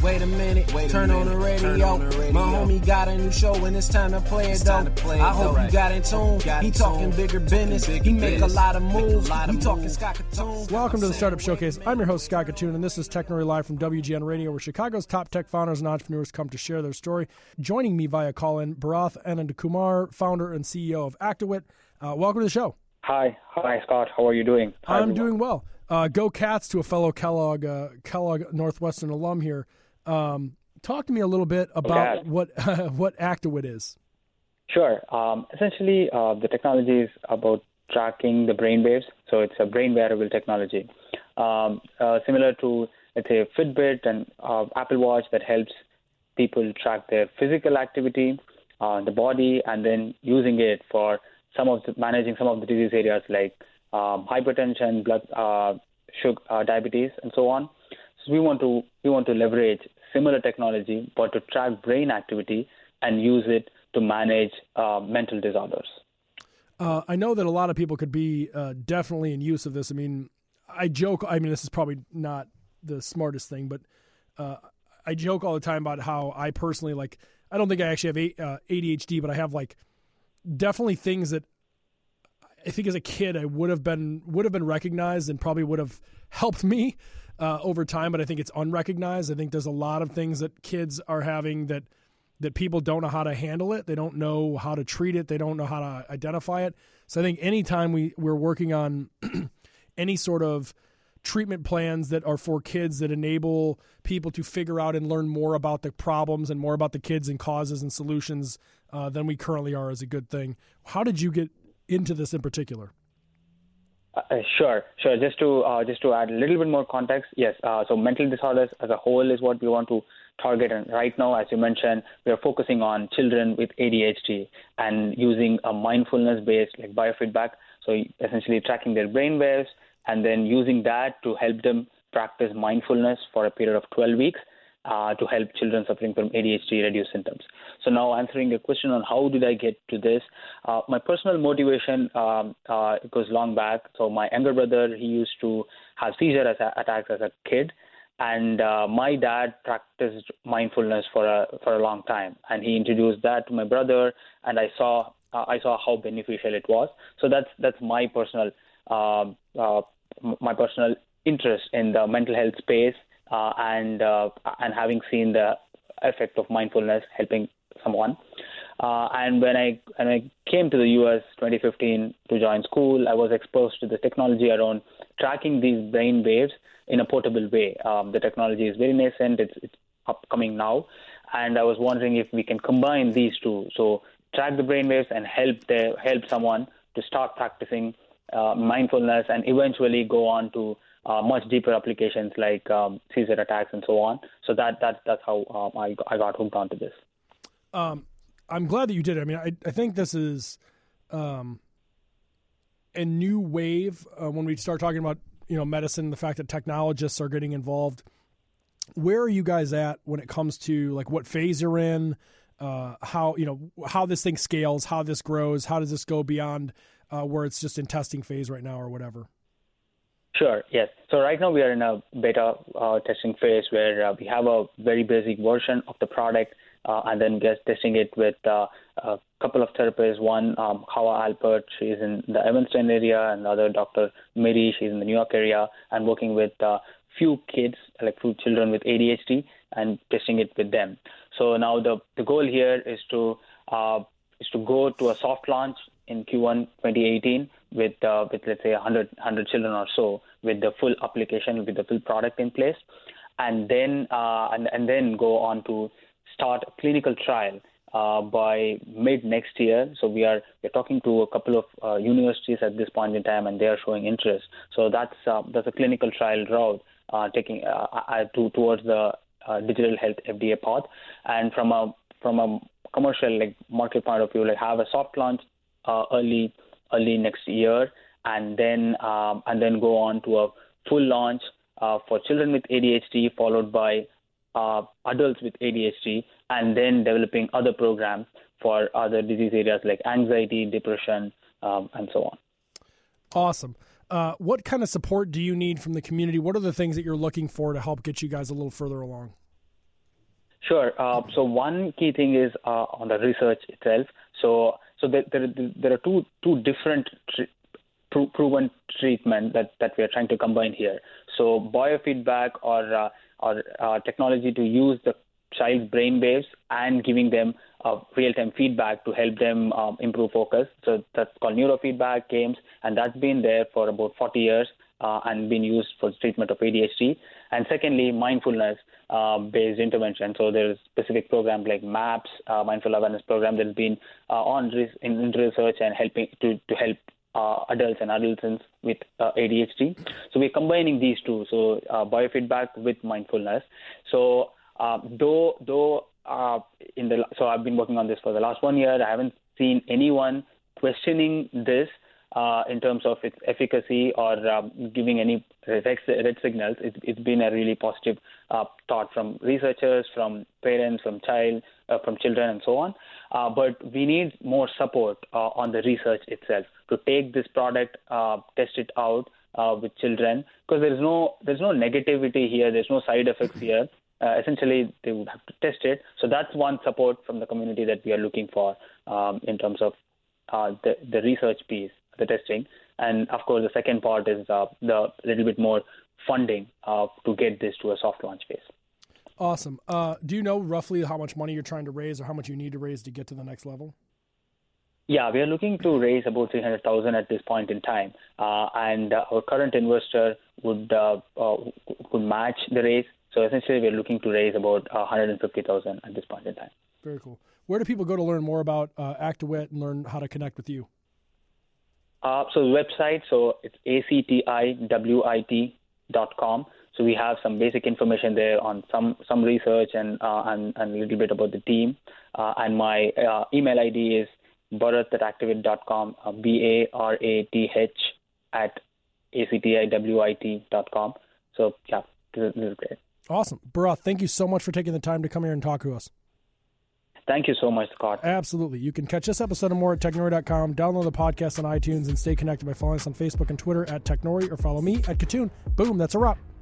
Wait a minute, turn on the radio. My homie got a new show and it's time to play it though. I hope you got in tune. He talking bigger business. He make a lot of moves. We talking Scott Katoon. Welcome to the Startup Showcase. I'm your host, Scott Katoon, and this is Technory Live from WGN Radio, where Chicago's top tech founders and entrepreneurs come to share their story. Joining me via call-in, Bharath Anandkumar, founder and CEO of Actuit. Welcome to the show. Hi, Scott. How are you doing? I'm doing well. Go Cats to a fellow Kellogg Northwestern alum here. Talk to me a little bit about what Actuit is. Sure. Essentially, the technology is about tracking the brainwaves. So it's a brain wearable technology, similar to, let's say, Fitbit and Apple Watch that helps people track their physical activity, the body, and then using it for managing some of the disease areas like hypertension, blood sugar, diabetes, and so on. So we want to leverage similar technology, but to track brain activity and use it to manage mental disorders. I know that a lot of people could be definitely in use of this. I mean, I joke. I mean, this is probably not the smartest thing, but I joke all the time about how I personally, like, I don't think I actually have ADHD, but I have, like, definitely things that I think as a kid I would have been recognized and probably would have helped me over time, but I think it's unrecognized. I think there's a lot of things that kids are having that people don't know how to handle it. They don't know how to treat it. They don't know how to identify it. So I think anytime we're working on any sort of treatment plans that are for kids that enable people to figure out and learn more about the problems and more about the kids and causes and solutions than we currently are is a good thing. How did you get into this in particular? Sure. Just to add a little bit more context, yes. So mental disorders as a whole is what we want to target. And right now, as you mentioned, we are focusing on children with ADHD and using a mindfulness-based like biofeedback. So essentially tracking their brain waves and then using that to help them practice mindfulness for a period of 12 weeks to help children suffering from ADHD reduce symptoms. So now answering your question on how did I get to this, my personal motivation goes long back. So my younger brother, he used to have seizure attacks as a kid. And my dad practiced mindfulness for a long time, and he introduced that to my brother, and I saw how beneficial it was. So that's my personal interest in the mental health space, and having seen the effect of mindfulness helping someone. And when I came to the U.S. 2015 to join school, I was exposed to the technology around tracking these brain waves in a portable way. The technology is very nascent. It's upcoming now. And I was wondering if we can combine these two. So track the brain waves and help someone to start practicing mindfulness and eventually go on to much deeper applications like seizure attacks and so on. So that's how I got hooked onto this. I'm glad that you did it. I mean, I think this is a new wave when we start talking about medicine, the fact that technologists are getting involved. Where are you guys at when it comes to like what phase you're in, how this thing scales, how this grows, how does this go beyond where it's just in testing phase right now or whatever? Sure, yes. So right now we are in a beta testing phase where we have a very basic version of the product and then just testing it with a couple of therapists. One, Hawa Alpert, she's in the Evanston area, and the other, Dr. Mary, she's in the New York area, and working with few kids, like few children with ADHD, and testing it with them. So now the goal here is to go to a soft launch in Q1 2018 with let's say 100 children or so, with the full application, with the full product in place, and then go on to start a clinical trial by mid next year. So we're talking to a couple of universities at this point in time, and they are showing interest. So that's a clinical trial route taking towards the digital health FDA path. And from a commercial like market point of view, like have a soft launch early next year, and then go on to a full launch for children with ADHD, followed by adults with ADHD, and then developing other programs for other disease areas like anxiety, depression, and so on. Awesome. What kind of support do you need from the community? What are the things that you're looking for to help get you guys a little further along? Sure. So one key thing is on the research itself. So there are two different proven treatment that we are trying to combine here. So biofeedback or technology to use the child's brain waves and giving them real-time feedback to help them improve focus. So that's called neurofeedback games, and that's been there for about 40 years and been used for the treatment of ADHD. And secondly, mindfulness-based intervention. So there's specific programs like MAPS, Mindful Awareness Program, that's been in research and helping to help adults and adolescents with ADHD. So we're combining these two, so biofeedback with mindfulness. So so I've been working on this for the last 1 year. I haven't seen anyone questioning this in terms of its efficacy or giving any red signals. It's been a really positive thought from researchers, from parents, from children, and so on. But we need more support on the research itself to take this product, test it out with children, because there's no negativity here. There's no side effects here. Essentially, they would have to test it. So that's one support from the community that we are looking for in terms of the research piece, the testing. And, of course, the second part is the little bit more funding to get this to a soft launch phase. Awesome. Do you know roughly how much money you're trying to raise or how much you need to raise to get to the next level? Yeah, we are looking to raise about $300,000 at this point in time. And our current investor would match the raise. So essentially, we're looking to raise about $150,000 at this point in time. Very cool. Where do people go to learn more about Act2Wit and learn how to connect with you? So the website, so it's actiwit.com. So we have some basic information there on some research and a little bit about the team. And my email ID is barath@actiwit.com, BARATH@actiwit.com. So yeah, this is great. Awesome. Barath, thank you so much for taking the time to come here and talk to us. Thank you so much, Scott. Absolutely. You can catch this episode and more at technori.com, download the podcast on iTunes, and stay connected by following us on Facebook and Twitter at Technori, or follow me at Katoon. Boom, that's a wrap.